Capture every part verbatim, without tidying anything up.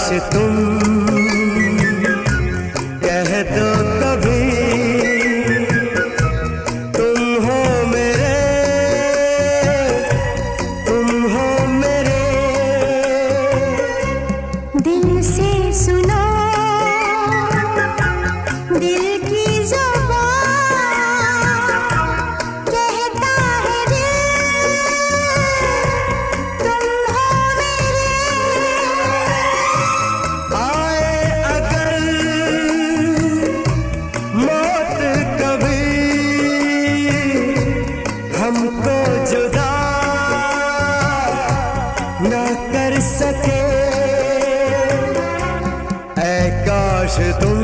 तुम कह दो कभी तुम हो मेरे, तुम हो मेरे। दिल से सुनो दिल की ज़ुबान, कहता है दिल तुम हो मेरे। आए अगर मौत कभी हमको जुदा ना कर सके, ऐ काश तुम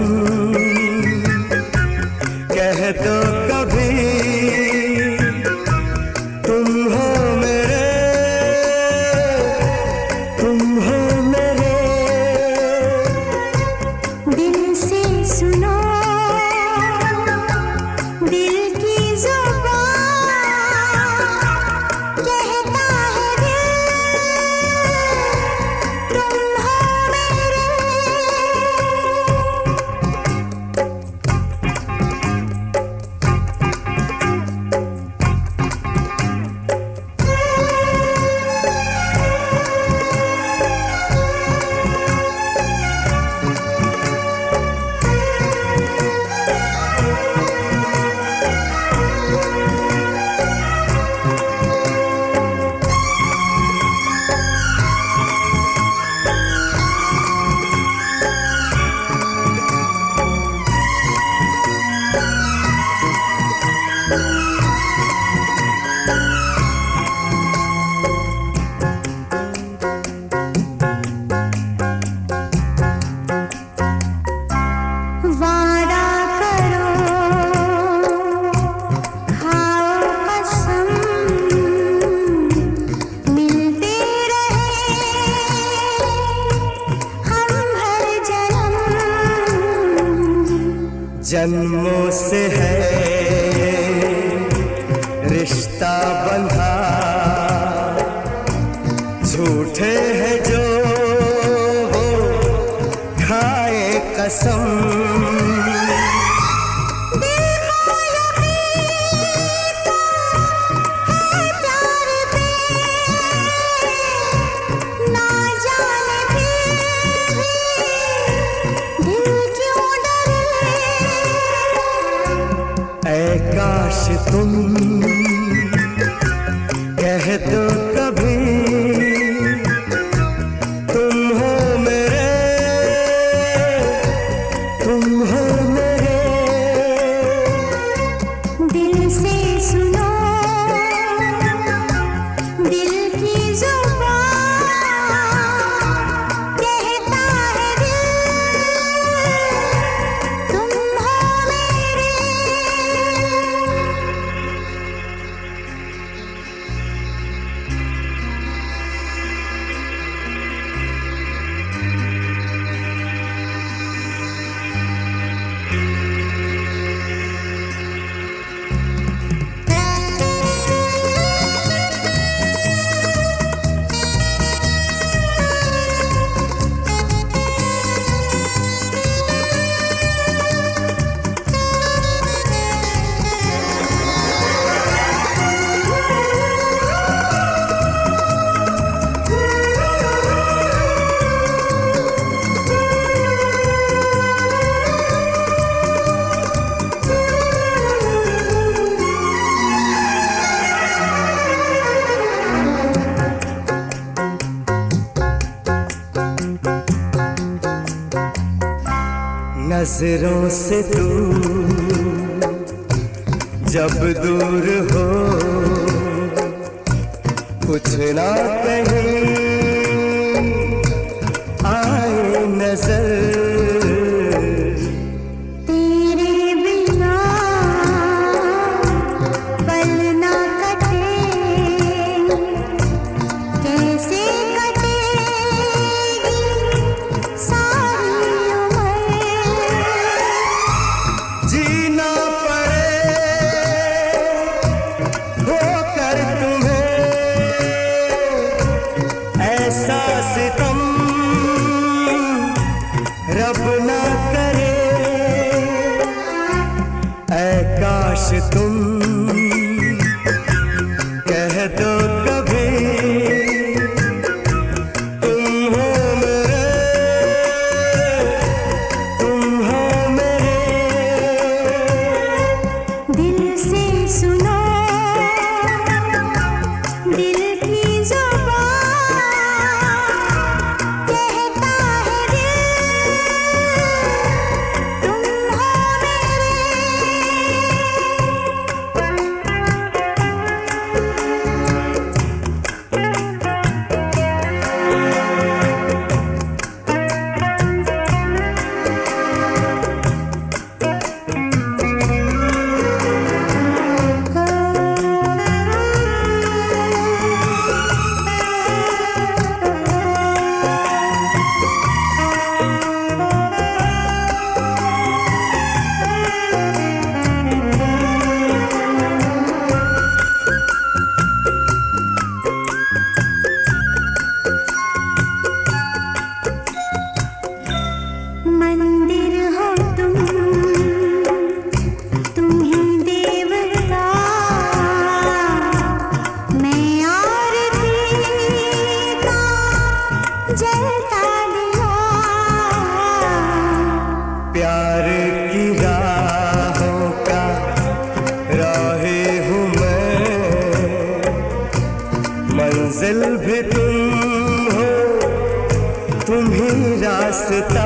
कह दो कभी तुम हो मेरे, तुम हो मेरे। दिल से सुनो दिल की ज़ुबान, कहता है दिल तुम हो मेरे। वादा करो खाओ कसम, मिलते रहे हम हर जन्म। जन्मों से है रिश्ता बंधा, झूठे हैं जो वो खाए कसम। ना जाने फिर भी दिल क्यों डरे। ऐ काश तुम कह दो कभी तुम हो मेरे, तुम हो मेरे। दिल से सुनो दिल की ज़ुबान, कहता है दिल तुम हो मेरे। नजरों से तू जब दूर हो, कुछ ना कहीं आए नजर। तेरे बिना पल ना कटे, कैसे कटेगी सारी उम्र। जीना पड़े होकर तुम्हें, ऐ तुम कह दो कभी तुम हो मेरे, तुम हो मेरे। दिल से सुनो दिल की जुबान कहता है दिल तुम हो मेरे। मंदिर हो तुम तुम ही देवता, मैं आरती का जलता दिया। प्यार की राहों का राहे हूँ मैं, मंजिल भी तुम हो तुम ही रास्ता।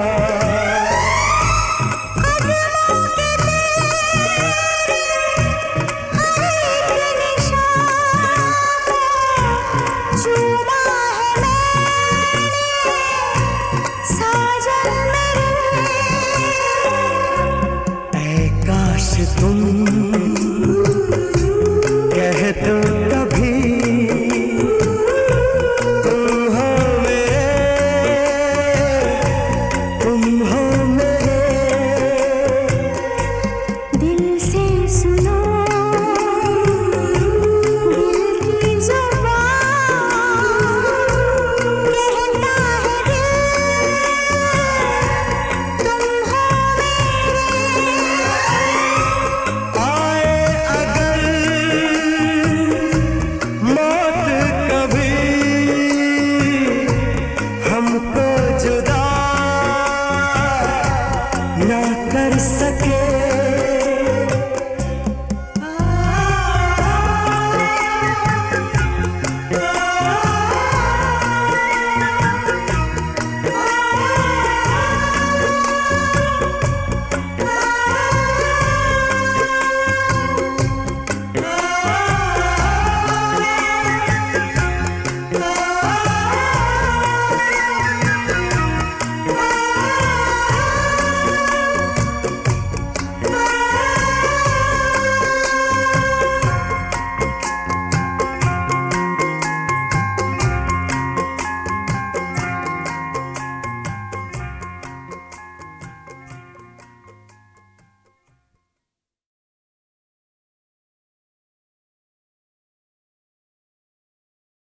कदमों के तेरे हर एक निशान को चूमा है मैंने साजन मेरे। ऐ काश तुम कह दो